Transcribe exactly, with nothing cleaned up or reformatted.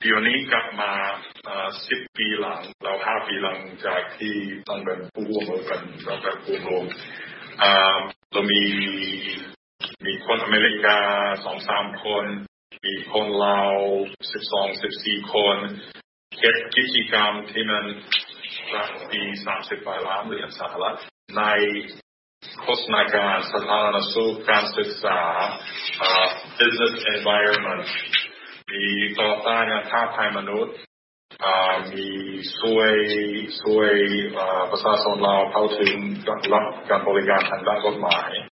เดี๋ยวนี้กลับมาสิบปีหลังเราห้าปีหลังจากที่ต้องเป็นผู้ร่วมมือกันเราเป็นผู้ร่วมเรามีมีคนอเมริกาสองสามคนมีคนลาวสิบสองสิบสี่คนเก็บกิจกรรมที่มันรักปีสามสิบล้านเหรียญสหรัฐในโฆษณาการสาธารณสุขการศึกษา business environment มีต่อต้านการค้าขายมนุษย์มีช่วยช่วยประชาชนเราเข้าถึงรับการบริการทางด้านกฎหมาย